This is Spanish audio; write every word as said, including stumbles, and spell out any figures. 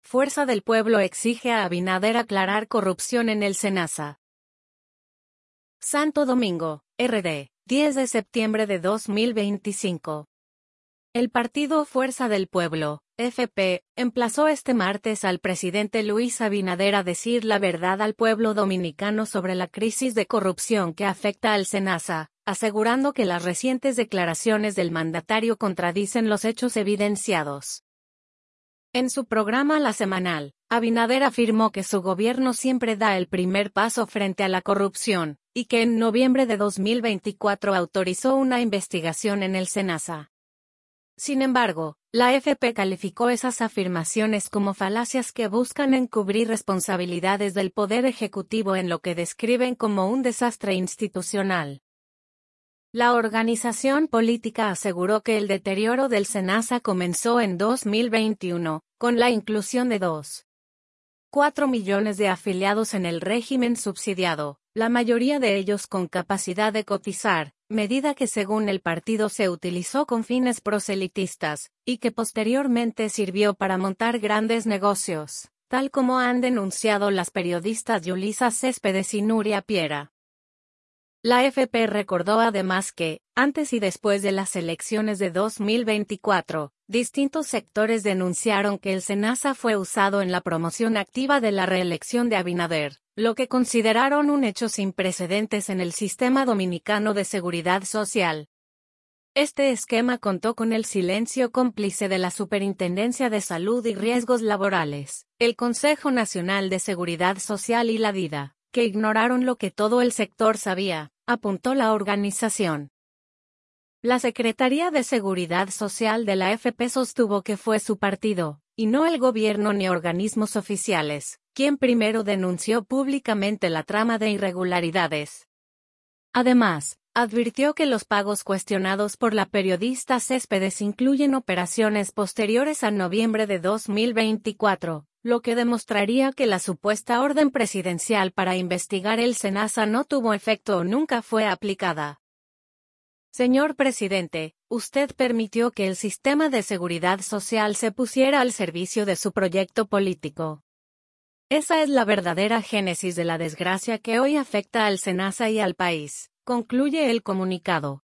Fuerza del Pueblo exige a Abinader aclarar corrupción en el SENASA. Santo Domingo, R D, diez de septiembre de dos mil veinticinco. El partido Fuerza del Pueblo, F P, emplazó este martes al presidente Luis Abinader a decir la verdad al pueblo dominicano sobre la crisis de corrupción que afecta al SENASA, asegurando que las recientes declaraciones del mandatario contradicen los hechos evidenciados. En su programa La Semanal, Abinader afirmó que su gobierno siempre da el primer paso frente a la corrupción, y que en noviembre de dos mil veinticuatro autorizó una investigación en el SENASA. Sin embargo, la F P calificó esas afirmaciones como falacias que buscan encubrir responsabilidades del Poder Ejecutivo en lo que describen como un desastre institucional. La organización política aseguró que el deterioro del SENASA comenzó en dos mil veintiuno, con la inclusión de dos punto cuatro millones de afiliados en el régimen subsidiado, la mayoría de ellos con capacidad de cotizar, medida que según el partido se utilizó con fines proselitistas, y que posteriormente sirvió para montar grandes negocios, tal como han denunciado las periodistas Yulisa Céspedes y Nuria Piera. La F P recordó además que, antes y después de las elecciones de dos mil veinticuatro, distintos sectores denunciaron que el SENASA fue usado en la promoción activa de la reelección de Abinader, lo que consideraron un hecho sin precedentes en el sistema dominicano de seguridad social. Este esquema contó con el silencio cómplice de la Superintendencia de Salud y Riesgos Laborales, el Consejo Nacional de Seguridad Social y la DIDA, que ignoraron lo que todo el sector sabía, apuntó la organización. La Secretaría de Seguridad Social de la F P sostuvo que fue su partido, y no el gobierno ni organismos oficiales, quien primero denunció públicamente la trama de irregularidades. Además, advirtió que los pagos cuestionados por la periodista Céspedes incluyen operaciones posteriores a noviembre de dos mil veinticuatro, lo que demostraría que la supuesta orden presidencial para investigar el SENASA no tuvo efecto o nunca fue aplicada. Señor presidente, usted permitió que el sistema de seguridad social se pusiera al servicio de su proyecto político. Esa es la verdadera génesis de la desgracia que hoy afecta al SENASA y al país, concluye el comunicado.